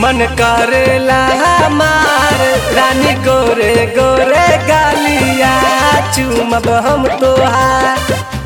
मन करेला हमार रानी गोरे गोरे गालिया चूमब हम तोहार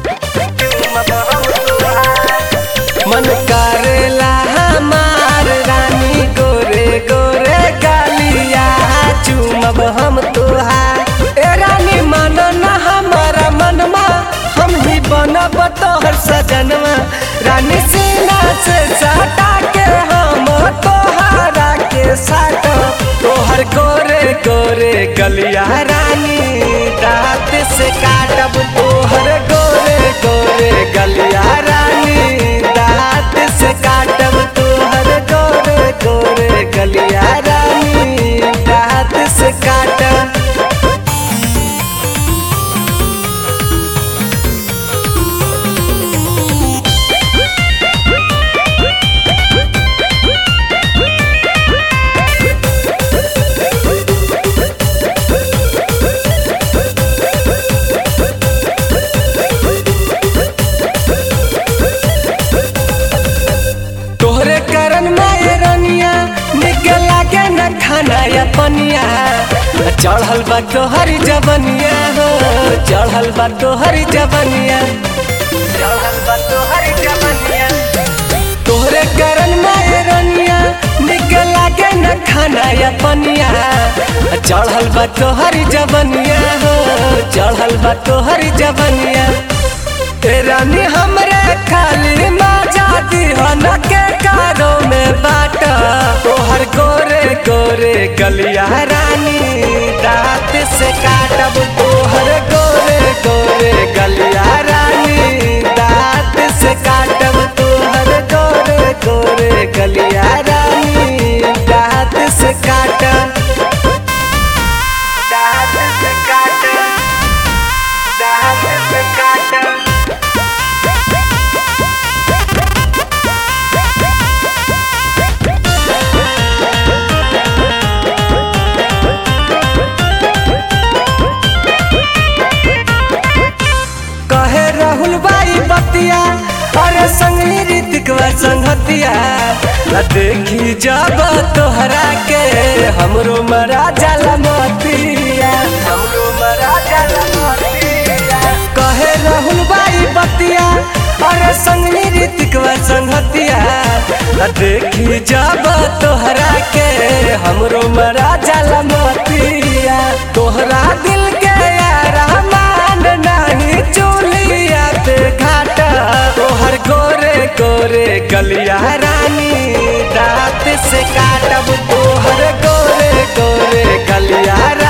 मन करेला हमार रानी गोरे गोरे गालिया चूमब हम तोहार। ए रानी मानो ना हमारा मनमा हम ही बनब तोहर सजनवा। रानी सीना से सटा के हम तोहरा के साथ तोहर गोरे गोरे गलिया रानी दांत से काटब तोहर गोरे गोरे गलिया रानी दांत से काटब तोहर गोरे गोरे गलिया रानी दांत से काटब। तोहरे करन माये रनिया निकल लागे न खाना या पनिया चढ़ल बा तोहरी जवनिया हो चढ़ल बा तोहरी जवनिया चढ़ल बा तोहरी जवनिया। तोहरे करन माये रनिया निकल लागे न खाना या पनिया चढ़ल बा तोहरी जवनिया हो चढ़ल बा तोहरी जवनिया। ए रानी हमरे खाली मजा दीहन के कारो में बाटा तोहर गोरे गोरे गलिया रानी दांत से काटब तोहर गोरे गोरे गलिया रानी दांत से काटब तोहर गोरे गोरे गलिया रानी दांत से काटब दांत से काटब दांत से काटब। कहे राहुल बाई बतिया अरे संगी ऋतिक संगतिया देखी जब तोहरा के हमरो मरा जाला मतिया हमरो मरा जाला मतिया। कहे राहुल बाई बतिया अरे संगी ऋतिक संगतिया देखी जब तोहरा के हमरो मरा जाला मतिया। तोहरा दिल के यार मान नहीं चूलिया पे घाटा तोहर गोरे गोरे गलिया रानी दांत से काटब तोहर गोरे गोरे गलिया।